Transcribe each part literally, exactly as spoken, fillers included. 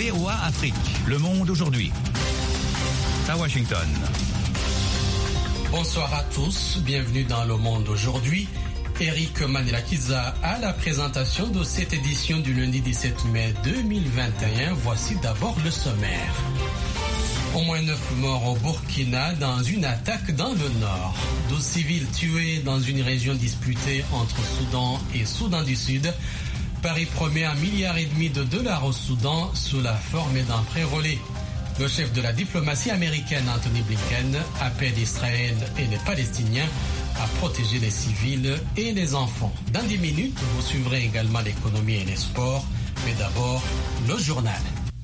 V O A Afrique. Le monde aujourd'hui. À Washington. Bonsoir à tous, bienvenue dans Le Monde aujourd'hui. Eric Manelakiza à la présentation de cette édition du lundi dix-sept mai deux mille vingt et un. Voici d'abord le sommaire. Au moins neuf morts au Burkina dans une attaque dans le nord. douze civils tués dans une région disputée entre Soudan et Soudan du Sud. Paris promet un milliard et demi de dollars au Soudan sous la forme d'un prêt relais. Le chef de la diplomatie américaine, Anthony Blinken, appelle Israël et les Palestiniens à protéger les civils et les enfants. Dans dix minutes, vous suivrez également l'économie et les sports. Mais d'abord, le journal.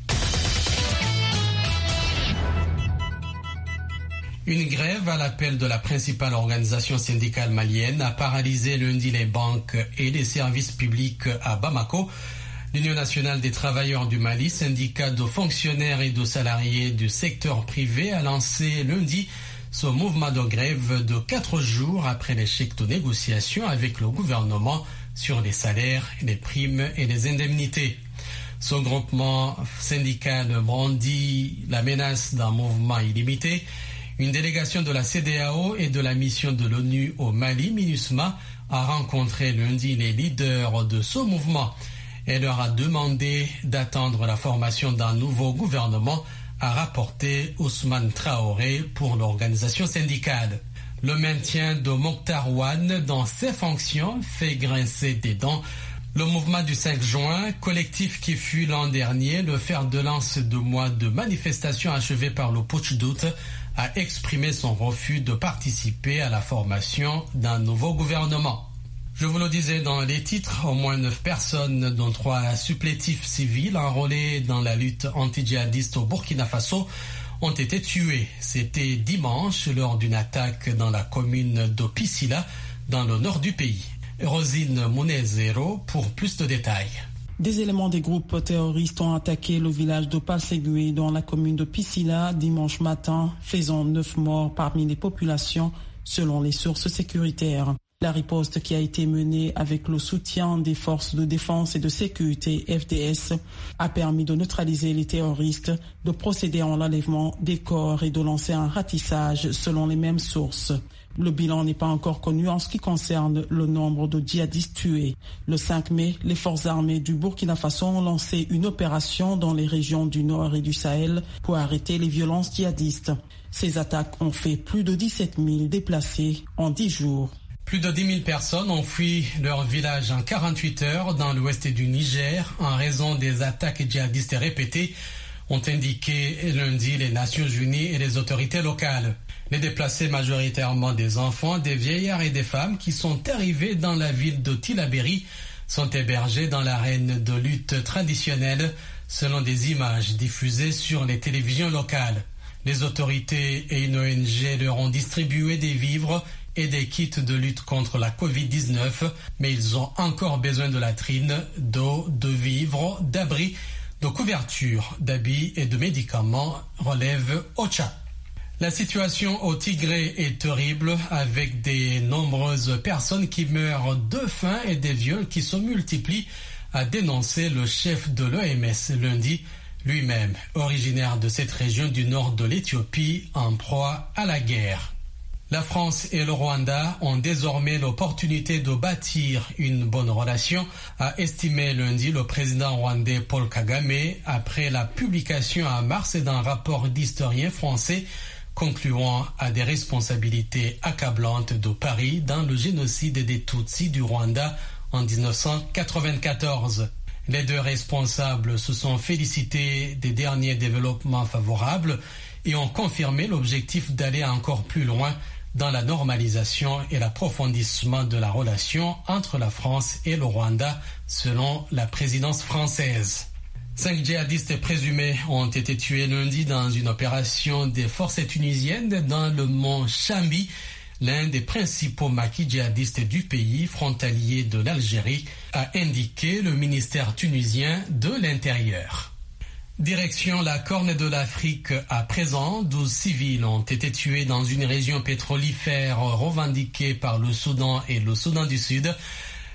Une grève à l'appel de la principale organisation syndicale malienne a paralysé lundi les banques et les services publics à Bamako. L'Union nationale des travailleurs du Mali, syndicat de fonctionnaires et de salariés du secteur privé, a lancé lundi ce mouvement de grève de quatre jours après l'échec de négociations avec le gouvernement sur les salaires, les primes et les indemnités. Ce groupement syndical brandit la menace d'un mouvement illimité. Une délégation de la C E D E A O et de la mission de l'ONU au Mali, MINUSMA, a rencontré lundi les leaders de ce mouvement. Elle leur a demandé d'attendre la formation d'un nouveau gouvernement, a rapporté Ousmane Traoré pour l'organisation syndicale. Le maintien de Mokhtar Ouane dans ses fonctions fait grincer des dents le mouvement du cinq juin, collectif qui fut l'an dernier le fer de lance de mois de manifestations achevées par le putsch d'août, a exprimé son refus de participer à la formation d'un nouveau gouvernement. Je vous le disais dans les titres, au moins neuf personnes, dont trois supplétifs civils enrôlés dans la lutte anti-djihadiste au Burkina Faso, ont été tués. C'était dimanche lors d'une attaque dans la commune de Pisila, dans le nord du pays. Rosine Mounezero pour plus de détails. Des éléments des groupes terroristes ont attaqué le village de Palsegué dans la commune de Pisila dimanche matin, faisant neuf morts parmi les populations selon les sources sécuritaires. La riposte qui a été menée avec le soutien des forces de défense et de sécurité F D S a permis de neutraliser les terroristes, de procéder à l'enlèvement des corps et de lancer un ratissage selon les mêmes sources. Le bilan n'est pas encore connu en ce qui concerne le nombre de djihadistes tués. Le cinq mai, les forces armées du Burkina Faso ont lancé une opération dans les régions du Nord et du Sahel pour arrêter les violences djihadistes. Ces attaques ont fait plus de dix-sept mille déplacés en dix jours. Plus de dix mille personnes ont fui leur village en quarante-huit heures dans l'ouest du Niger en raison des attaques djihadistes répétées, ont indiqué lundi les Nations Unies et les autorités locales. Les déplacés, majoritairement des enfants, des vieillards et des femmes qui sont arrivés dans la ville de Tillabéri, sont hébergés dans l'arène de lutte traditionnelle selon des images diffusées sur les télévisions locales. Les autorités et une O N G leur ont distribué des vivres et des kits de lutte contre la covid dix-neuf, mais ils ont encore besoin de latrines, d'eau, de vivres, d'abris, de couvertures, d'habits et de médicaments, relève OCHA. La situation au Tigré est terrible avec de nombreuses personnes qui meurent de faim et des viols qui se multiplient, a dénoncé le chef de l'O M S lundi, lui-même originaire de cette région du nord de l'Éthiopie en proie à la guerre. La France et le Rwanda ont désormais l'opportunité de bâtir une bonne relation, a estimé lundi le président rwandais Paul Kagame après la publication en mars d'un rapport d'historiens français concluant à des responsabilités accablantes de Paris dans le génocide des Tutsis du Rwanda en dix-neuf cent quatre-vingt-quatorze. Les deux responsables se sont félicités des derniers développements favorables et ont confirmé l'objectif d'aller encore plus loin dans la normalisation et l'approfondissement de la relation entre la France et le Rwanda, selon la présidence française. Cinq djihadistes présumés ont été tués lundi dans une opération des forces tunisiennes dans le mont Chambi, l'un des principaux maquis djihadistes du pays frontalier de l'Algérie, a indiqué le ministère tunisien de l'Intérieur. Direction la Corne de l'Afrique à présent, douze civils ont été tués dans une région pétrolifère revendiquée par le Soudan et le Soudan du Sud.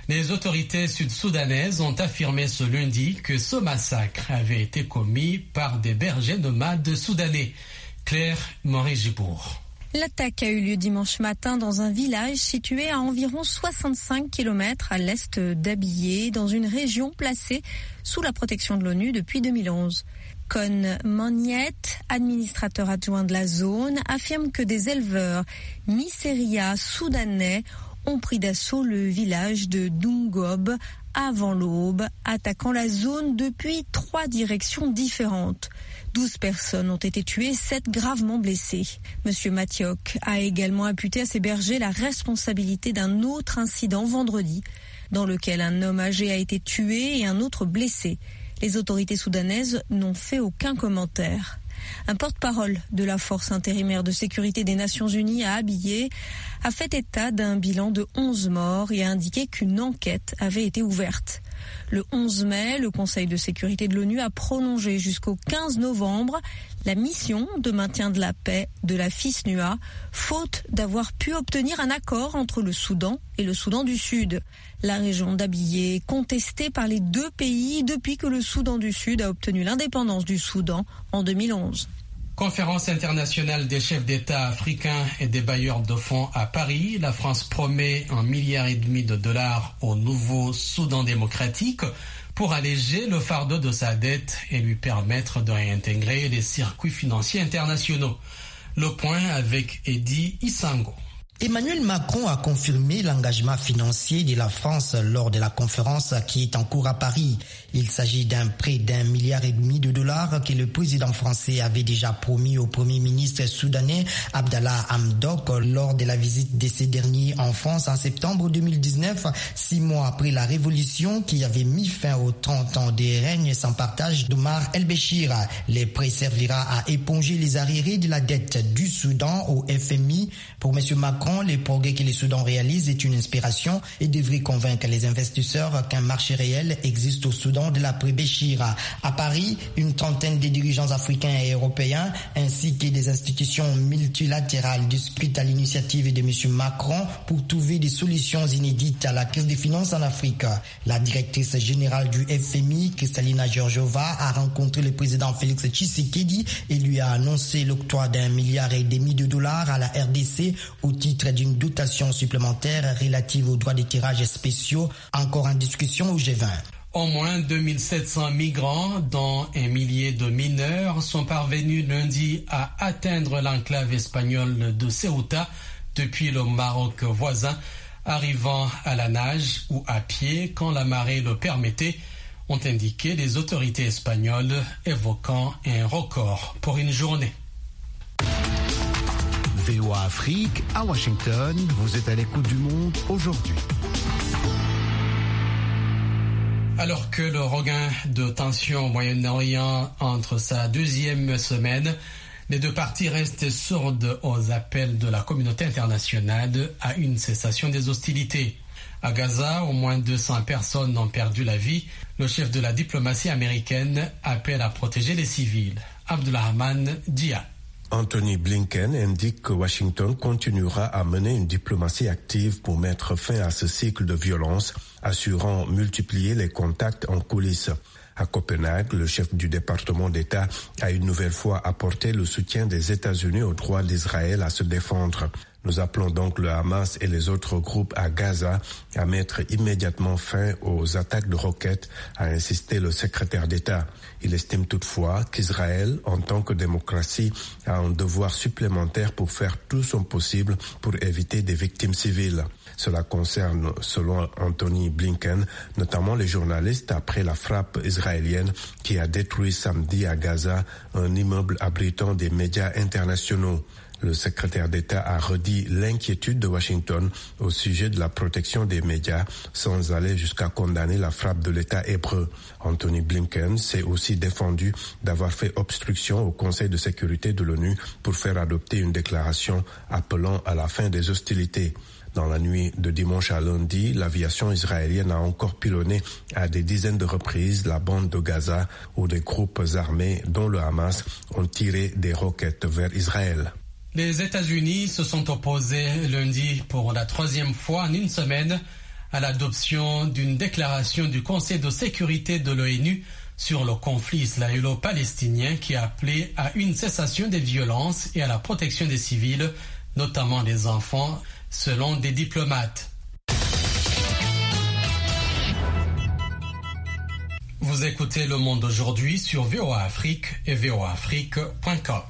Les autorités sud-soudanaises ont affirmé ce lundi que ce massacre avait été commis par des bergers nomades soudanais. Claire Moret-Gibourg. L'attaque a eu lieu dimanche matin dans un village situé à environ soixante-cinq kilomètres à l'est d'Abyei, dans une région placée sous la protection de l'ONU depuis deux mille onze. Con Moniet, administrateur adjoint de la zone, affirme que des éleveurs Miseria soudanais ont pris d'assaut le village de Dungob avant l'aube, attaquant la zone depuis trois directions différentes. douze personnes ont été tuées, sept gravement blessées. Monsieur Mathiok a également imputé à ses bergers la responsabilité d'un autre incident vendredi, dans lequel un homme âgé a été tué et un autre blessé. Les autorités soudanaises n'ont fait aucun commentaire. Un porte-parole de la force intérimaire de sécurité des Nations Unies à Abyei a fait état d'un bilan de onze morts et a indiqué qu'une enquête avait été ouverte. Le onze mai, le Conseil de sécurité de l'ONU a prolongé jusqu'au quinze novembre la mission de maintien de la paix de la FISNUA, faute d'avoir pu obtenir un accord entre le Soudan et le Soudan du Sud. La région d'Abyei est contestée par les deux pays depuis que le Soudan du Sud a obtenu l'indépendance du Soudan en deux mille onze. Conférence internationale des chefs d'État africains et des bailleurs de fonds à Paris. La France promet un milliard et demi de dollars au nouveau Soudan démocratique pour alléger le fardeau de sa dette et lui permettre de réintégrer les circuits financiers internationaux. Le point avec Eddy Isango. Emmanuel Macron a confirmé l'engagement financier de la France lors de la conférence qui est en cours à Paris. Il s'agit d'un prêt d'un milliard et demi de dollars que le président français avait déjà promis au premier ministre soudanais Abdallah Hamdok lors de la visite de ces derniers en France en septembre deux mille dix-neuf, six mois après la révolution qui avait mis fin aux trente ans de règne sans partage d'Omar el-Béchir. Le prêt servira à éponger les arriérés de la dette du Soudan au F M I. Pour M. Macron, les progrès que le Soudan réalise est une inspiration et devrait convaincre les investisseurs qu'un marché réel existe au Soudan de l'après-Béchir. À Paris, une trentaine de dirigeants africains et européens ainsi que des institutions multilatérales discutent à l'initiative de M. Macron pour trouver des solutions inédites à la crise des finances en Afrique. La directrice générale du F M I, Kristalina Georgieva, a rencontré le président Félix Tshisekedi et lui a annoncé l'octroi d'un milliard et demi de dollars à la R D C au titre d'une dotation supplémentaire relative aux droits de tirage spéciaux, encore en discussion au G vingt. Au moins deux mille sept cents migrants, dont un millier de mineurs, sont parvenus lundi à atteindre l'enclave espagnole de Ceuta depuis le Maroc voisin, arrivant à la nage ou à pied quand la marée le permettait, ont indiqué les autorités espagnoles, évoquant un record pour une journée. V O A Afrique, à Washington, vous êtes à l'écoute du monde aujourd'hui. Alors que le regain de tension au Moyen-Orient entre sa deuxième semaine, les deux parties restent sourdes aux appels de la communauté internationale à une cessation des hostilités. À Gaza, au moins deux cents personnes ont perdu la vie. Le chef de la diplomatie américaine appelle à protéger les civils. Abdulrahman Dia. Anthony Blinken indique que Washington continuera à mener une diplomatie active pour mettre fin à ce cycle de violence, assurant multiplier les contacts en coulisses. À Copenhague, le chef du département d'État a une nouvelle fois apporté le soutien des États-Unis au droit d'Israël à se défendre. Nous appelons donc le Hamas et les autres groupes à Gaza à mettre immédiatement fin aux attaques de roquettes, a insisté le secrétaire d'État. Il estime toutefois qu'Israël, en tant que démocratie, a un devoir supplémentaire pour faire tout son possible pour éviter des victimes civiles. Cela concerne, selon Anthony Blinken, notamment les journalistes après la frappe israélienne qui a détruit samedi à Gaza un immeuble abritant des médias internationaux. Le secrétaire d'État a redit l'inquiétude de Washington au sujet de la protection des médias sans aller jusqu'à condamner la frappe de l'État hébreu. Anthony Blinken s'est aussi défendu d'avoir fait obstruction au Conseil de sécurité de l'ONU pour faire adopter une déclaration appelant à la fin des hostilités. Dans la nuit de dimanche à lundi, l'aviation israélienne a encore pilonné à des dizaines de reprises la bande de Gaza où des groupes armés, dont le Hamas, ont tiré des roquettes vers Israël. Les États-Unis se sont opposés lundi pour la troisième fois en une semaine à l'adoption d'une déclaration du Conseil de sécurité de l'ONU sur le conflit israélo-palestinien qui a appelé à une cessation des violences et à la protection des civils, notamment des enfants, selon des diplomates. Vous écoutez Le Monde aujourd'hui sur V O A Afrique et v o a afrique point com.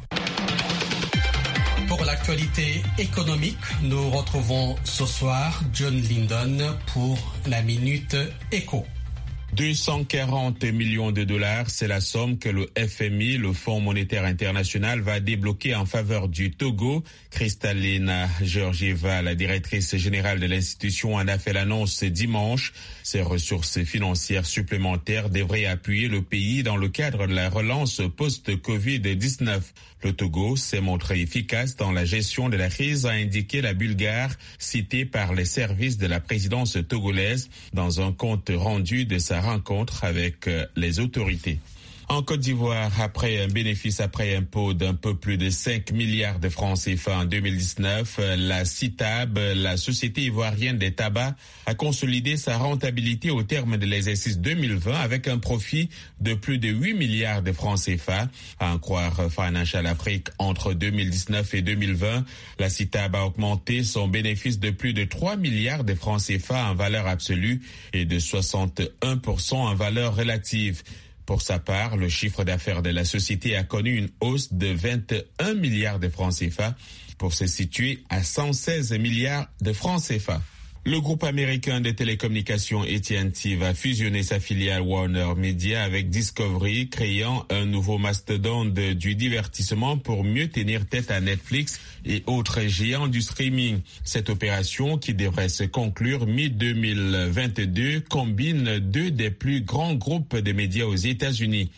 Pour l'actualité économique, nous retrouvons ce soir John Lindon pour la Minute Éco. deux cent quarante millions de dollars, c'est la somme que le F M I, le Fonds monétaire international, va débloquer en faveur du Togo. Kristalina Georgieva, la directrice générale de l'institution, en a fait l'annonce dimanche. Ces ressources financières supplémentaires devraient appuyer le pays dans le cadre de la relance post-covid dix-neuf. Le Togo s'est montré efficace dans la gestion de la crise, a indiqué la Bulgare, citée par les services de la présidence togolaise dans un compte rendu de sa rencontre avec les autorités. En Côte d'Ivoire, après un bénéfice après impôt d'un peu plus de cinq milliards de francs C F A en deux mille dix-neuf, la CITAB, la Société ivoirienne des tabacs, a consolidé sa rentabilité au terme de l'exercice deux mille vingt avec un profit de plus de huit milliards de francs C F A. À en croire Financial Afrique, entre deux mille dix-neuf et deux mille vingt, la CITAB a augmenté son bénéfice de plus de trois milliards de francs C F A en valeur absolue et de soixante et un pour cent en valeur relative. Pour sa part, le chiffre d'affaires de la société a connu une hausse de vingt et un milliards de francs C F A pour se situer à cent seize milliards de francs C F A. Le groupe américain de télécommunications A T and T va fusionner sa filiale Warner Media avec Discovery, créant un nouveau mastodonte du divertissement pour mieux tenir tête à Netflix et autres géants du streaming. Cette opération, qui devrait se conclure mi deux mille vingt-deux, combine deux des plus grands groupes de médias aux États-Unis.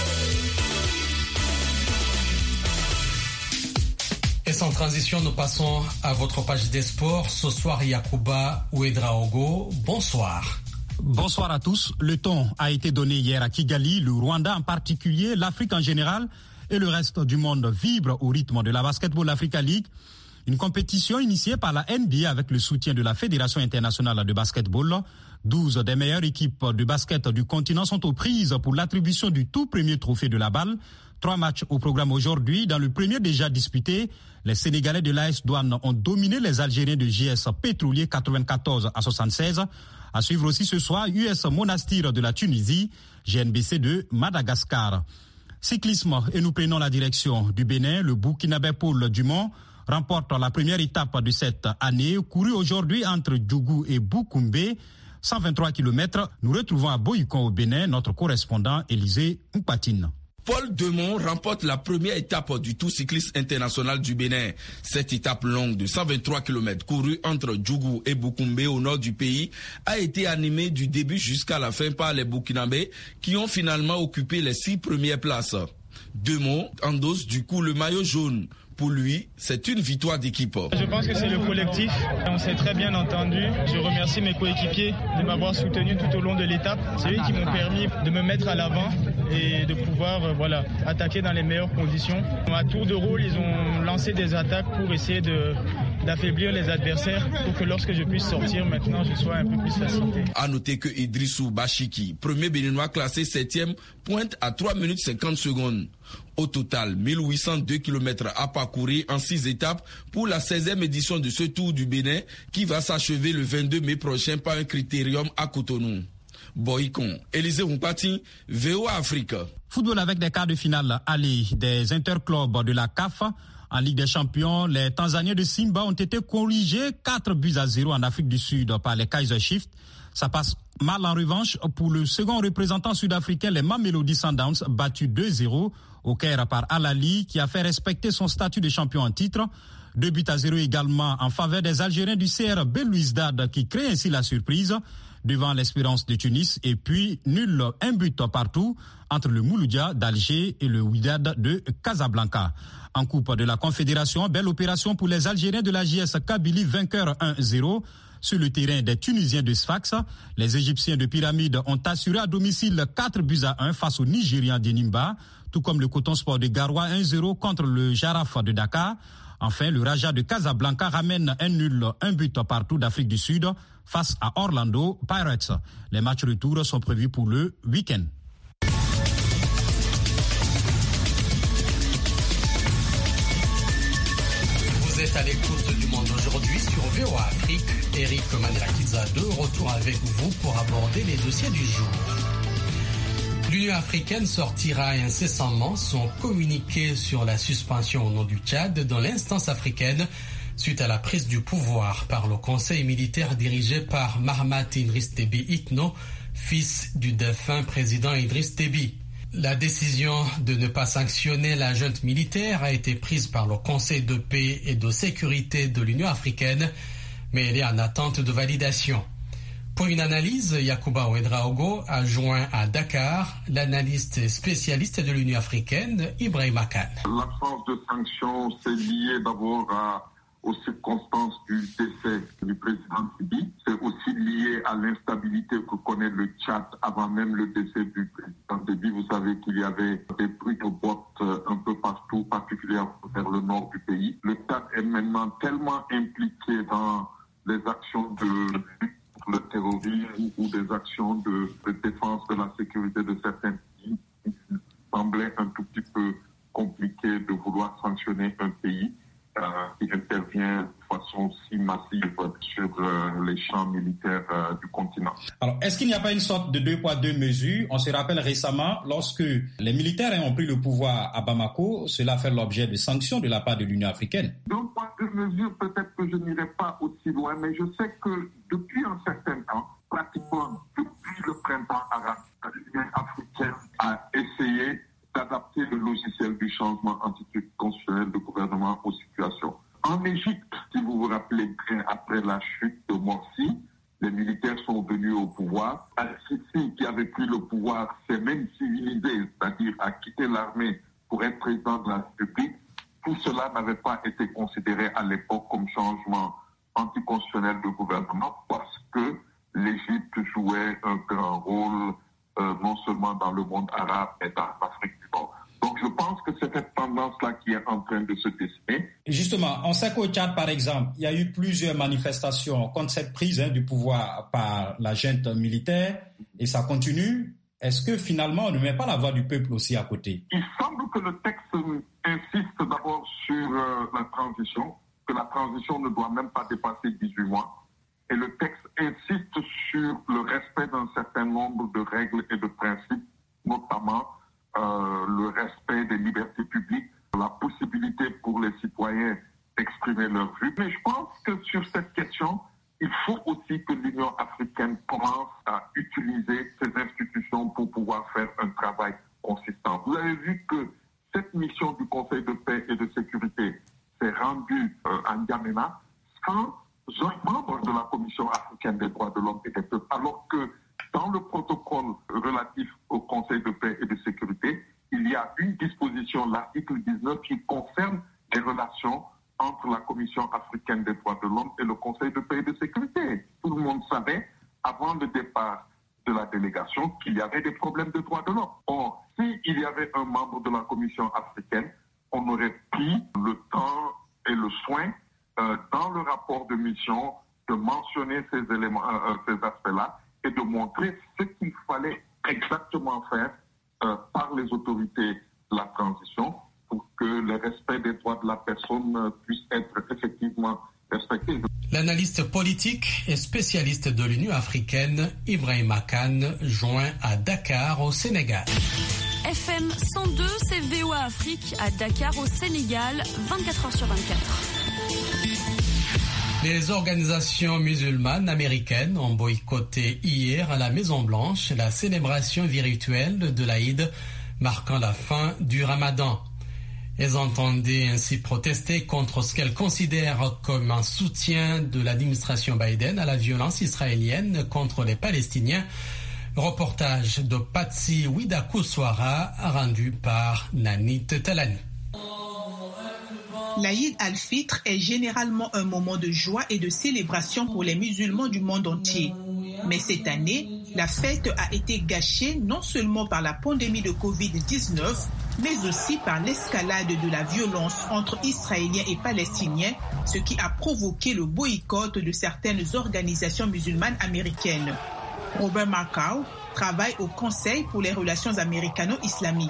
Et sans transition, nous passons à votre page des sports. Ce soir, Yacouba Ouedraogo, bonsoir. Bonsoir à tous. Le ton a été donné hier à Kigali. Le Rwanda en particulier, l'Afrique en général et le reste du monde vibre au rythme de la Basketball Africa League. Une compétition initiée par la N B A avec le soutien de la Fédération internationale de basketball. douze des meilleures équipes de basket du continent sont aux prises pour l'attribution du tout premier trophée de la balle. Trois matchs au programme aujourd'hui. Dans le premier déjà disputé, les Sénégalais de l'A S Douane ont dominé les Algériens de J S Pétrolier quatre-vingt-quatorze à soixante-seize. À suivre aussi ce soir, U S Monastir de la Tunisie, G N B C de Madagascar. Cyclisme, et nous prenons la direction du Bénin. Le Burkinabé Paul Dumont remporte la première étape de cette année, courue aujourd'hui entre Djougou et Boukoumbe. cent vingt-trois kilomètres. Nous retrouvons à Boycon au Bénin notre correspondant Élisée Mpatine. Paul Dumont remporte la première étape du Tour cycliste international du Bénin. Cette étape longue de cent vingt-trois kilomètres courue entre Djougou et Boukoumbe au nord du pays a été animée du début jusqu'à la fin par les Burkinabés qui ont finalement occupé les six premières places. Dumont endosse du coup le maillot jaune. Pour lui, c'est une victoire d'équipe. Je pense que c'est le collectif. On s'est très bien entendu. Je remercie mes coéquipiers de m'avoir soutenu tout au long de l'étape. C'est eux qui m'ont permis de me mettre à l'avant et de pouvoir euh, voilà, attaquer dans les meilleures conditions. À tour de rôle, ils ont lancé des attaques pour essayer de, d'affaiblir les adversaires pour que lorsque je puisse sortir, maintenant, je sois un peu plus facilité. À noter que Idrissou Bachiki, premier béninois classé septième, pointe à trois minutes cinquante secondes. Au total, mille huit cent deux kilomètres à parcourir en six étapes pour la seizième édition de ce Tour du Bénin qui va s'achever le vingt-deux mai prochain par un critérium à Cotonou. Boycon, Élisée Mpati, V O A Afrique. Football avec des quarts de finale aller des interclubs de la C A F. En Ligue des Champions, les Tanzaniens de Simba ont été corrigés quatre buts à zéro en Afrique du Sud par les Kaiser Chiefs. Ça passe mal en revanche pour le second représentant sud-africain, les Mamelodi Sundowns, battus deux zéro au Caire par Al-Ali, qui a fait respecter son statut de champion en titre. Deux buts à zéro également en faveur des Algériens du C R Belouizdad, qui crée ainsi la surprise devant l'Espérance de Tunis. Et puis, nul, un but partout entre le Mouloudia d'Alger et le Wydad de Casablanca. En Coupe de la Confédération, belle opération pour les Algériens de la J S Kabylie, vainqueur un zéro. Sur le terrain des Tunisiens de Sfax, les Égyptiens de Pyramide ont assuré à domicile quatre buts à un face aux Nigérians d'Enimba, tout comme le Coton Sport de Garoua un zéro contre le Jaraf de Dakar. Enfin, le Raja de Casablanca ramène un nul, un but partout d'Afrique du Sud face à Orlando Pirates. Les matchs retour sont prévus pour le week-end. Vous êtes à l'écoute du Monde aujourd'hui sur V O A Afrique. Eric Manelakiza de retour avec vous pour aborder les dossiers du jour. L'Union africaine sortira incessamment son communiqué sur la suspension au nom du Tchad dans l'instance africaine suite à la prise du pouvoir par le conseil militaire dirigé par Mahamat Idriss Déby Itno, fils du défunt président Idriss Déby. La décision de ne pas sanctionner la junte militaire a été prise par le Conseil de paix et de sécurité de l'Union africaine, mais elle est en attente de validation. Pour une analyse, Yacouba Ouedraogo a joint à Dakar l'analyste et spécialiste de l'Union africaine, Ibrahima Kane. L'absence de sanctions, c'est lié d'abord à, aux circonstances du décès du président Déby. C'est aussi lié à l'instabilité que connaît le Tchad avant même le décès du président Déby. Vous savez qu'il y avait des bruits de bottes un peu partout, particulièrement vers le nord du pays. Le Tchad est maintenant tellement impliqué dans les actions de le terrorisme ou des actions de, de défense de la sécurité de certains pays. Il semblait un tout petit peu compliqué de vouloir sanctionner un pays euh, qui intervient de façon si massive sur euh, les champs militaires euh, du continent. Alors, est-ce qu'il n'y a pas une sorte de deux poids, deux mesures? On se rappelle récemment, lorsque les militaires ont pris le pouvoir à Bamako, cela a fait l'objet de sanctions de la part de l'Union africaine. Deux poids, deux mesures, peut-être que je n'irai pas aussi loin, mais je sais que depuis un certain temps, pratiquement depuis le printemps arabe, l'Union africaine a essayé d'adapter le logiciel du changement anticonstitutionnel de gouvernement aux situations. En Égypte, si vous vous rappelez bien, après la chute de Morsi, les militaires sont venus au pouvoir. Al-Sisi, qui avait pris le pouvoir, s'est même civilisé, c'est-à-dire a quitté l'armée pour être président de la République. Tout cela n'avait pas été considéré à l'époque comme changement anticonstitutionnel de gouvernement parce que l'Égypte jouait un grand rôle euh, non seulement dans le monde arabe et dans l'Afrique du Nord. Donc je pense que c'est cette tendance-là qui est en train de se dessiner. Justement, on sait qu'au Tchad, par exemple, il y a eu plusieurs manifestations contre cette prise hein, du pouvoir par la junte militaire et ça continue. Est-ce que finalement on ne met pas la voix du peuple aussi à côté? Il semble que le texte insiste d'abord sur euh, la transition, que la transition ne doit même pas dépasser dix-huit mois. Et le texte insiste sur le respect d'un certain nombre de règles et de principes, notamment euh, le respect des libertés publiques, la possibilité pour les citoyens d'exprimer leur vue. Mais je pense que sur cette question, il faut aussi que l'Union africaine commence à utiliser ses institutions pour pouvoir faire un travail consistant. Vous avez vu que cette mission du Conseil de paix et de sécurité s'est rendue euh, à N'Djamena sans un membre de la Commission africaine des droits de l'homme et des peuples, alors que dans le protocole relatif au Conseil de paix et de sécurité, il y a une disposition, l'article dix-neuf, qui concerne les relations entre la Commission africaine des droits de l'homme et le Conseil de paix et de sécurité. Tout le monde savait, avant le départ de la délégation, qu'il y avait des problèmes de droits de l'homme. Or, s'il y avait un membre de la Commission africaine, on aurait pris le temps et le soin, euh, dans le rapport de mission, de mentionner ces éléments, euh, ces aspects-là, et de montrer ce qu'il fallait exactement faire euh, par les autorités de la transition pour que le respect des droits de la personne puisse être effectivement respecté. L'analyste politique et spécialiste de l'Union africaine, Ibrahima Kane, joint à Dakar, au Sénégal. F M cent deux, c'est V O A Afrique à Dakar, au Sénégal, vingt-quatre heures sur vingt-quatre. Les organisations musulmanes américaines ont boycotté hier à la Maison-Blanche la célébration virtuelle de l'Aïd, marquant la fin du Ramadan. Elles entendaient ainsi protester contre ce qu'elles considèrent comme un soutien de l'administration Biden à la violence israélienne contre les Palestiniens. Reportage de Patsy Widakuswara rendu par Nanit Talani. L'Aïd al-Fitr est généralement un moment de joie et de célébration pour les musulmans du monde entier. Mais cette année, La fête a été gâchée non seulement par la pandémie de covid dix-neuf, mais aussi par l'escalade de la violence entre Israéliens et Palestiniens, ce qui a provoqué le boycott de certaines organisations musulmanes américaines. Robert Markow travaille au Conseil pour les relations américano-islamiques.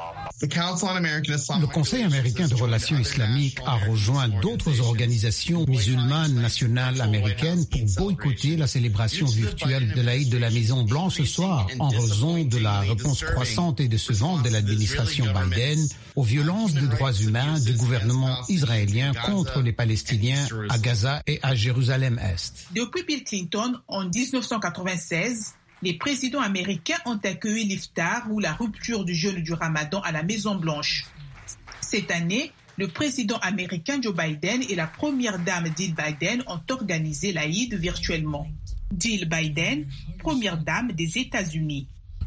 Le Conseil américain de relations islamiques a rejoint d'autres organisations musulmanes nationales américaines pour boycotter la célébration virtuelle de l'Aïd de la Maison-Blanche ce soir en raison de la réponse croissante et décevante de l'administration Biden aux violences de droits humains du gouvernement israélien contre les Palestiniens à Gaza et à Jérusalem-Est. Depuis Bill Clinton en dix-neuf cent quatre-vingt-seize, les présidents américains ont accueilli l'iftar ou la rupture du jeûne du Ramadan à la Maison-Blanche. Cette année, le président américain Joe Biden et la première dame Jill Biden ont organisé l'Aïd virtuellement. Jill Biden, première dame des États-Unis.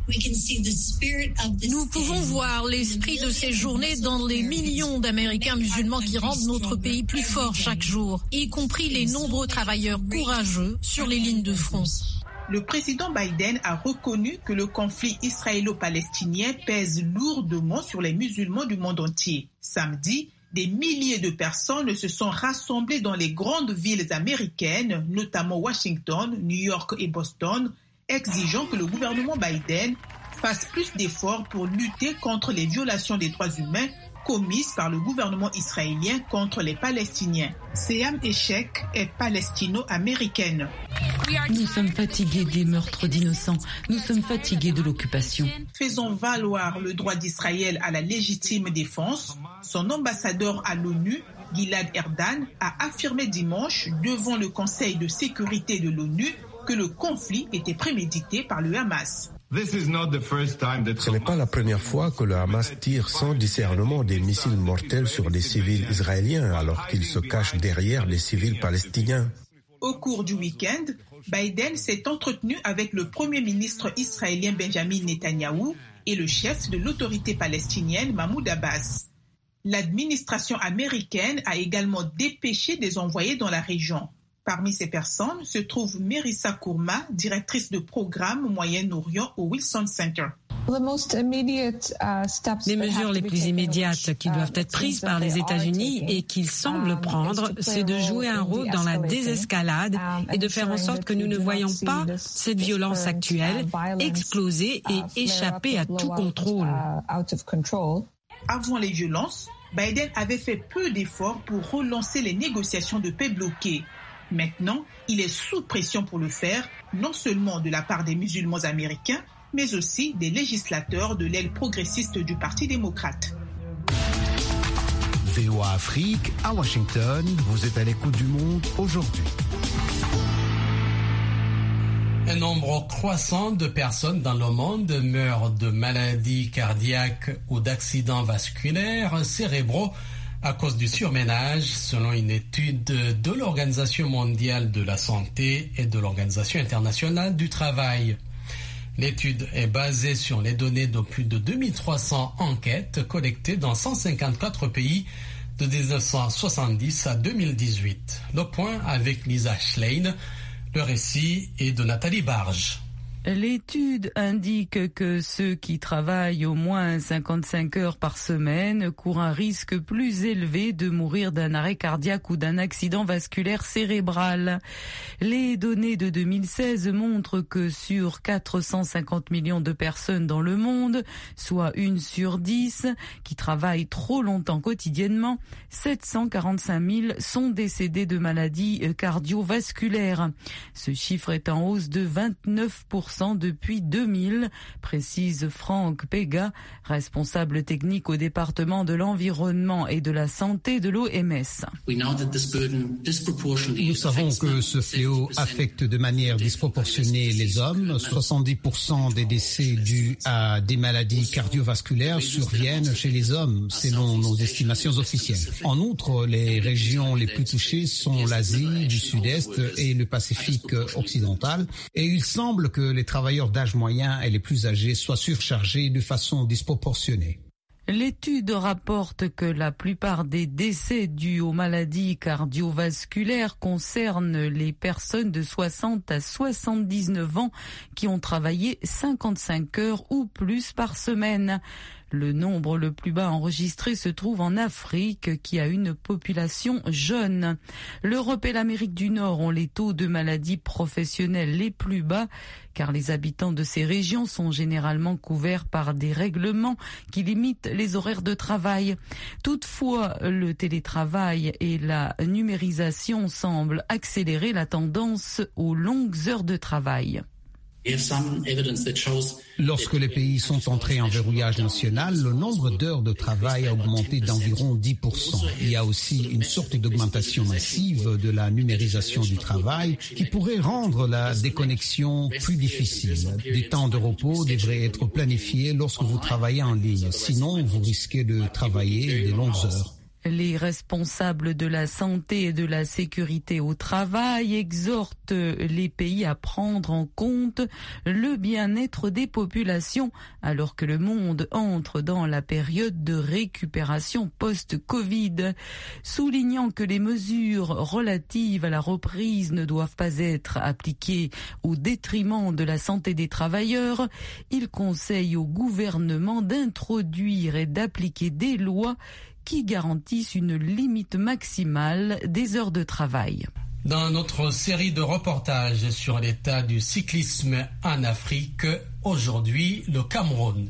Nous pouvons voir l'esprit de ces journées dans les millions d'Américains musulmans qui rendent notre pays plus fort chaque jour, y compris les nombreux travailleurs courageux sur les lignes de front. Le président Biden a reconnu que le conflit israélo-palestinien pèse lourdement sur les musulmans du monde entier. Samedi, des milliers de personnes se sont rassemblées dans les grandes villes américaines, notamment Washington, New York et Boston, exigeant que le gouvernement Biden fasse plus d'efforts pour lutter contre les violations des droits humains commises par le gouvernement israélien contre les Palestiniens. Seyam Eshek est palestino-américaine. Nous sommes fatigués des meurtres d'innocents. Nous sommes fatigués de l'occupation. Faisons valoir le droit d'Israël à la légitime défense. Son ambassadeur à l'ONU, Gilad Erdan, a affirmé dimanche devant le Conseil de sécurité de l'ONU que le conflit était prémédité par le Hamas. Ce n'est pas la première fois que le Hamas tire sans discernement des missiles mortels sur des civils israéliens alors qu'ils se cachent derrière des civils palestiniens. Au cours du week-end, Biden s'est entretenu avec le premier ministre israélien Benjamin Netanyahou et le chef de l'autorité palestinienne Mahmoud Abbas. L'administration américaine a également dépêché des envoyés dans la région. Parmi ces personnes se trouve Merissa Kourma, directrice de programme au Moyen-Orient au Wilson Center. Les mesures les plus immédiates qui doivent être prises par les États-Unis et qu'ils semblent prendre, c'est de jouer un rôle dans la désescalade et de faire en sorte que nous ne voyons pas cette violence actuelle exploser et échapper à tout contrôle. Avant les violences, Biden avait fait peu d'efforts pour relancer les négociations de paix bloquées. Maintenant, il est sous pression pour le faire, non seulement de la part des musulmans américains, mais aussi des législateurs de l'aile progressiste du Parti démocrate. V O A Afrique, à Washington, vous êtes à l'écoute du monde aujourd'hui. Un nombre croissant de personnes dans le monde meurent de maladies cardiaques ou d'accidents vasculaires cérébraux à cause du surménage, selon une étude de l'Organisation mondiale de la santé et de l'Organisation internationale du travail. L'étude est basée sur les données de plus de deux mille trois cents enquêtes collectées dans cent cinquante-quatre pays de dix-neuf cent soixante-dix à deux mille dix-huit. Le point avec Lisa Schlein, le récit est de Nathalie Barge. L'étude indique que ceux qui travaillent au moins cinquante-cinq heures par semaine courent un risque plus élevé de mourir d'un arrêt cardiaque ou d'un accident vasculaire cérébral. Les données de deux mille seize montrent que sur quatre cent cinquante millions de personnes dans le monde, soit une sur dix, qui travaillent trop longtemps quotidiennement, sept cent quarante-cinq mille sont décédés de maladies cardiovasculaires. Ce chiffre est en hausse de vingt-neuf pour cent depuis deux mille, précise Franck Pega, responsable technique au département de l'environnement et de la santé de l'O M S. Nous savons que ce fléau affecte de manière disproportionnée les hommes. soixante-dix pour cent des décès dus à des maladies cardiovasculaires surviennent chez les hommes, selon nos estimations officielles. En outre, les régions les plus touchées sont l'Asie du Sud-Est et le Pacifique occidental, et il semble que les travailleurs d'âge moyen et les plus âgés soient surchargés de façon disproportionnée. L'étude rapporte que la plupart des décès dus aux maladies cardiovasculaires concernent les personnes de soixante à soixante-dix-neuf ans qui ont travaillé cinquante-cinq heures ou plus par semaine. Le nombre le plus bas enregistré se trouve en Afrique, qui a une population jeune. L'Europe et l'Amérique du Nord ont les taux de maladies professionnelles les plus bas, car les habitants de ces régions sont généralement couverts par des règlements qui limitent les horaires de travail. Toutefois, le télétravail et la numérisation semblent accélérer la tendance aux longues heures de travail. Lorsque les pays sont entrés en verrouillage national, le nombre d'heures de travail a augmenté d'environ dix pour cent. Il y a aussi une sorte d'augmentation massive de la numérisation du travail qui pourrait rendre la déconnexion plus difficile. Des temps de repos devraient être planifiés lorsque vous travaillez en ligne. Sinon, vous risquez de travailler des longues heures. Les responsables de la santé et de la sécurité au travail exhortent les pays à prendre en compte le bien-être des populations alors que le monde entre dans la période de récupération post-Covid, soulignant que les mesures relatives à la reprise ne doivent pas être appliquées au détriment de la santé des travailleurs. Il conseille au gouvernement d'introduire et d'appliquer des lois qui garantissent une limite maximale des heures de travail. Dans notre série de reportages sur l'état du cyclisme en Afrique, aujourd'hui le Cameroun.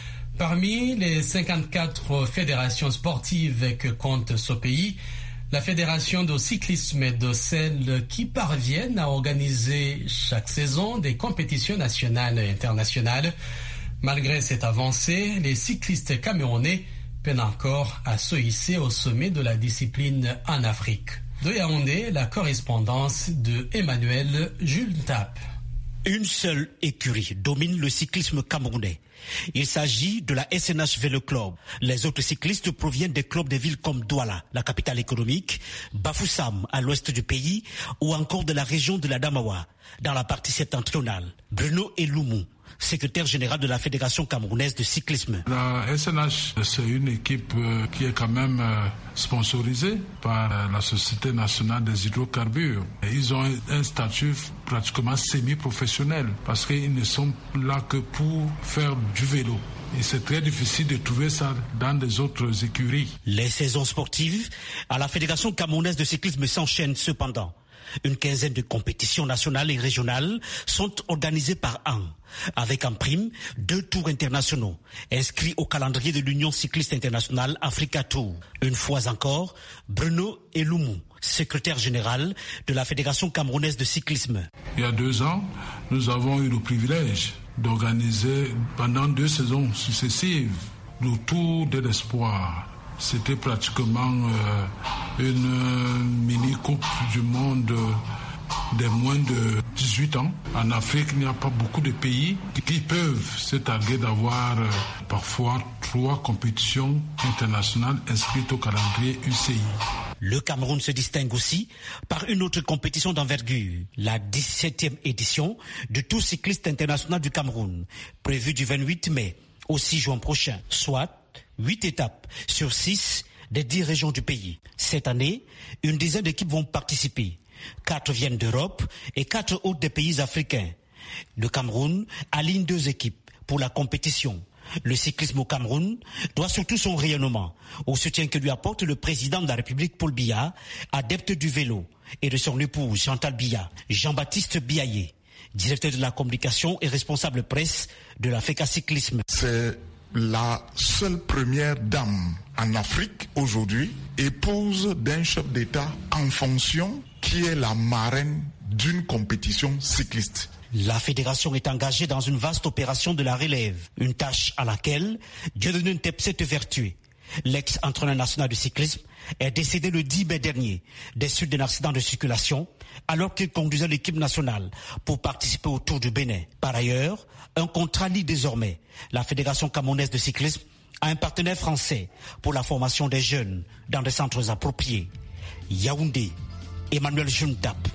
Parmi les cinquante-quatre fédérations sportives que compte ce pays, la fédération de cyclisme est de celles qui parviennent à organiser chaque saison des compétitions nationales et internationales. Malgré cette avancée, les cyclistes camerounais peinent encore à se hisser au sommet de la discipline en Afrique. De Yaoundé, la correspondance de Emmanuel Jules Tap. Une seule écurie domine le cyclisme camerounais. Il s'agit de la S N H Vélo Club. Les autres cyclistes proviennent des clubs de villes comme Douala, la capitale économique, Bafoussam, à l'ouest du pays, ou encore de la région de la Damawa, dans la partie septentrionale. Bruno Eloumou, secrétaire général de la Fédération camerounaise de cyclisme. La S N H, c'est une équipe qui est quand même sponsorisée par la Société nationale des hydrocarbures. Et ils ont un statut pratiquement semi-professionnel parce qu'ils ne sont là que pour faire du vélo. Et c'est très difficile de trouver ça dans des autres écuries. Les saisons sportives à la Fédération camerounaise de cyclisme s'enchaînent cependant. Une quinzaine de compétitions nationales et régionales sont organisées par an, avec en prime deux tours internationaux, inscrits au calendrier de l'Union cycliste internationale Africa Tour. Une fois encore, Bruno Eloumou, secrétaire général de la Fédération camerounaise de cyclisme. Il y a deux ans, nous avons eu le privilège d'organiser pendant deux saisons successives le Tour de l'Espoir. C'était pratiquement euh, une euh, mini-coupe du monde euh, des moins de dix-huit ans. En Afrique, il n'y a pas beaucoup de pays qui, qui peuvent se targuer d'avoir euh, parfois trois compétitions internationales inscrites au calendrier U C I. Le Cameroun se distingue aussi par une autre compétition d'envergure, la dix-septième édition du Tour cycliste international du Cameroun, prévue du vingt-huit mai au six juin prochain, soit huit étapes sur six des dix régions du pays. Cette année, une dizaine d'équipes vont participer. Quatre viennent d'Europe et quatre autres des pays africains. Le Cameroun aligne deux équipes pour la compétition. Le cyclisme au Cameroun doit surtout son rayonnement au soutien que lui apporte le président de la République Paul Biya, adepte du vélo, et de son épouse Chantal Biya. Jean-Baptiste Biaye, directeur de la communication et responsable presse de la FECA Cyclisme. C'est la seule première dame en Afrique aujourd'hui, épouse d'un chef d'État en fonction, qui est la marraine d'une compétition cycliste. La fédération est engagée dans une vaste opération de la relève, une tâche à laquelle Dieudonné Ntep s'est vertué. L'ex-entraîneur national de cyclisme est décédé le dix mai dernier des suites d'un accident de circulation alors qu'il conduisait l'équipe nationale pour participer au Tour du Bénin. Par ailleurs, un contrat lie désormais la Fédération camerounaise de cyclisme à un partenaire français pour la formation des jeunes dans des centres appropriés. Yaoundé, Emmanuel Juntap,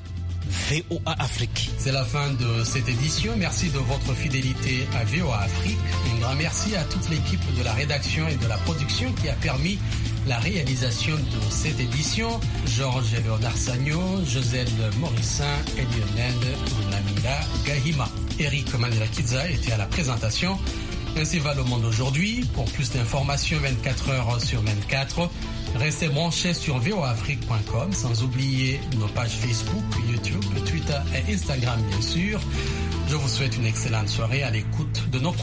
V O A Afrique. C'est la fin de cette édition. Merci de votre fidélité à V O A Afrique. Un grand merci à toute l'équipe de la rédaction et de la production qui a permis la réalisation de cette édition. Georges Léonard Sagno, Joselle Morissin et Lionel Unamila Gahima. Eric Manirakiza était à la présentation. Ainsi va le monde aujourd'hui. Pour plus d'informations vingt-quatre heures sur vingt-quatre, restez branchés sur v o a afrique point com, sans oublier nos pages Facebook, YouTube, Twitter et Instagram bien sûr. Je vous souhaite une excellente soirée à l'écoute de nos programmes.